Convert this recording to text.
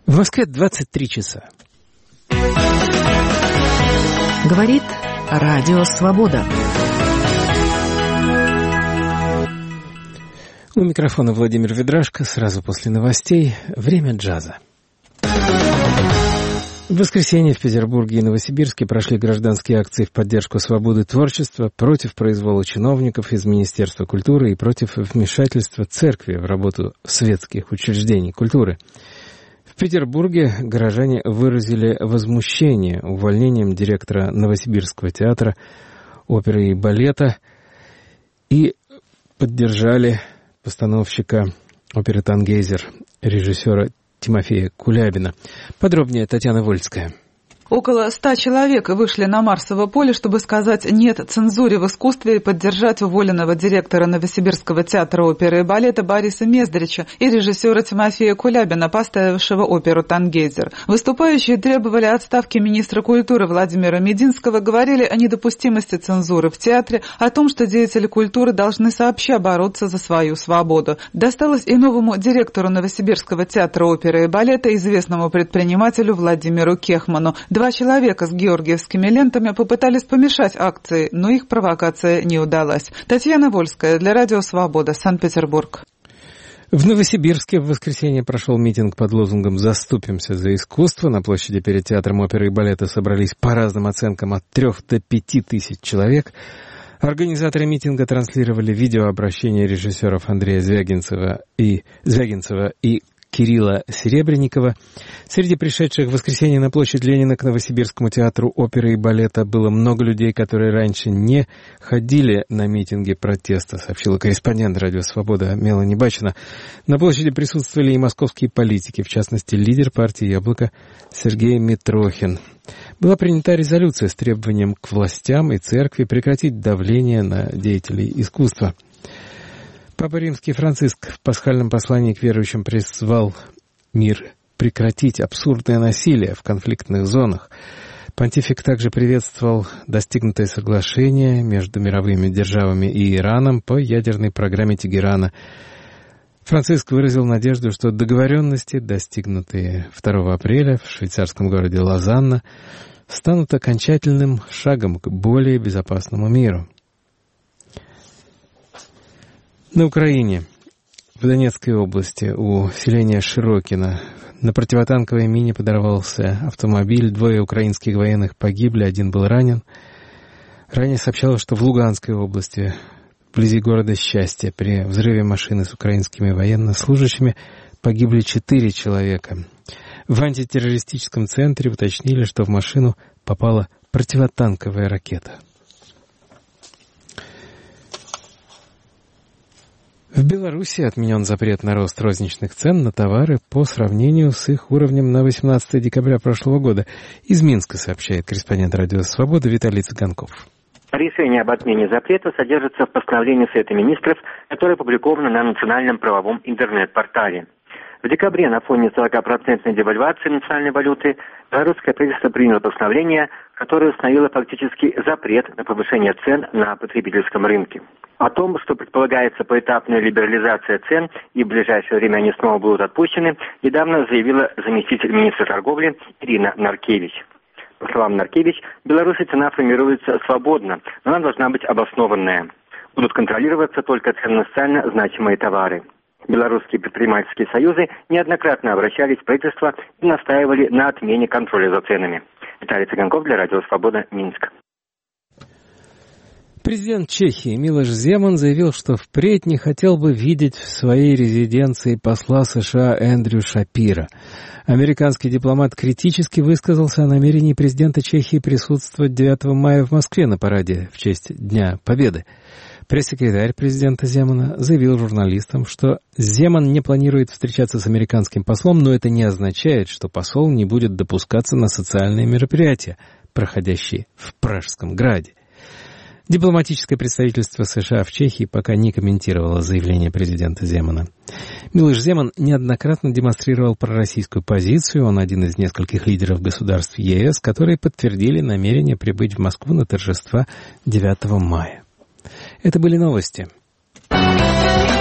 В Москве 23 часа. Говорит Радио Свобода. У микрофона Владимир Ведрашко. Сразу после новостей время джаза. В воскресенье в Петербурге и Новосибирске прошли гражданские акции в поддержку свободы творчества, против произвола чиновников из Министерства культуры и против вмешательства церкви в работу светских учреждений культуры. В Петербурге горожане выразили возмущение увольнением директора Новосибирского театра оперы и балета и поддержали постановщика оперы «Тангейзер», режиссера Тимофея Кулябина. Подробнее Татьяна Вольская. Около 100 человек вышли на Марсово поле, чтобы сказать «нет» цензуре в искусстве и поддержать уволенного директора Новосибирского театра оперы и балета Бориса Мездрича и режиссера Тимофея Кулябина, поставившего оперу «Тангейзер». Выступающие требовали отставки министра культуры Владимира Мединского, говорили о недопустимости цензуры в театре, о том, что деятели культуры должны сообща бороться за свою свободу. Досталось и новому директору Новосибирского театра оперы и балета, известному предпринимателю Владимиру Кехману. 2 человека с георгиевскими лентами попытались помешать акции, но их провокация не удалась. Татьяна Вольская для Радио Свобода, Санкт-Петербург. В Новосибирске в воскресенье прошел митинг под лозунгом «Заступимся за искусство». На площади перед театром оперы и балета собрались по разным оценкам от 3 до 5 тысяч человек. Организаторы митинга транслировали видеообращение режиссеров Андрея Звягинцева и Кирилла Серебренникова. Среди пришедших в воскресенье на площадь Ленина к Новосибирскому театру оперы и балета было много людей, которые раньше не ходили на митинги протеста, сообщила корреспондент «Радио Свобода» Мелани Бачина. На площади присутствовали и московские политики, в частности, лидер партии «Яблоко» Сергей Митрохин. Была принята резолюция с требованием к властям и церкви прекратить давление на деятелей искусства. Папа Римский Франциск в пасхальном послании к верующим призвал мир прекратить абсурдное насилие в конфликтных зонах. Понтифик также приветствовал достигнутое соглашение между мировыми державами и Ираном по ядерной программе Тегерана. Франциск выразил надежду, что договоренности, достигнутые 2 апреля в швейцарском городе Лозанна, станут окончательным шагом к более безопасному миру. На Украине, в Донецкой области, у селения Широкино, на противотанковой мине подорвался автомобиль. 2 украинских военных погибли, 1 был ранен. Ранее сообщалось, что в Луганской области, вблизи города Счастье, при взрыве машины с украинскими военнослужащими погибли 4 человека. В антитеррористическом центре уточнили, что в машину попала противотанковая ракета. В Беларуси отменен запрет на рост розничных цен на товары по сравнению с их уровнем на 18 декабря прошлого года. Из Минска сообщает корреспондент «Радио Свобода» Виталий Цыганков. Решение об отмене запрета содержится в постановлении Совета Министров, которое опубликовано на национальном правовом интернет-портале. В декабре на фоне 40% девальвации национальной валюты белорусское правительство приняло постановление, которое установило фактически запрет на повышение цен на потребительском рынке. О том, что предполагается поэтапная либерализация цен и в ближайшее время они снова будут отпущены, недавно заявила заместитель министра торговли Ирина Наркевич. По словам Наркевич, в Беларуси цена формируется свободно, но она должна быть обоснованная. Будут контролироваться только цены на социально значимые товары. Белорусские предпринимательские союзы неоднократно обращались в правительство и настаивали на отмене контроля за ценами. Виталий Цыганков для Радио Свобода, Минск. Президент Чехии Милош Земан заявил, что впредь не хотел бы видеть в своей резиденции посла США Эндрю Шапира. Американский дипломат критически высказался о намерении президента Чехии присутствовать 9 мая в Москве на параде в честь Дня Победы. Пресс-секретарь президента Земана заявил журналистам, что Земан не планирует встречаться с американским послом, но это не означает, что посол не будет допускаться на социальные мероприятия, проходящие в Пражском граде. Дипломатическое представительство США в Чехии пока не комментировало заявление президента Земана. Милош Земан неоднократно демонстрировал пророссийскую позицию. Он один из нескольких лидеров государств ЕС, которые подтвердили намерение прибыть в Москву на торжества 9 мая. Это были новости.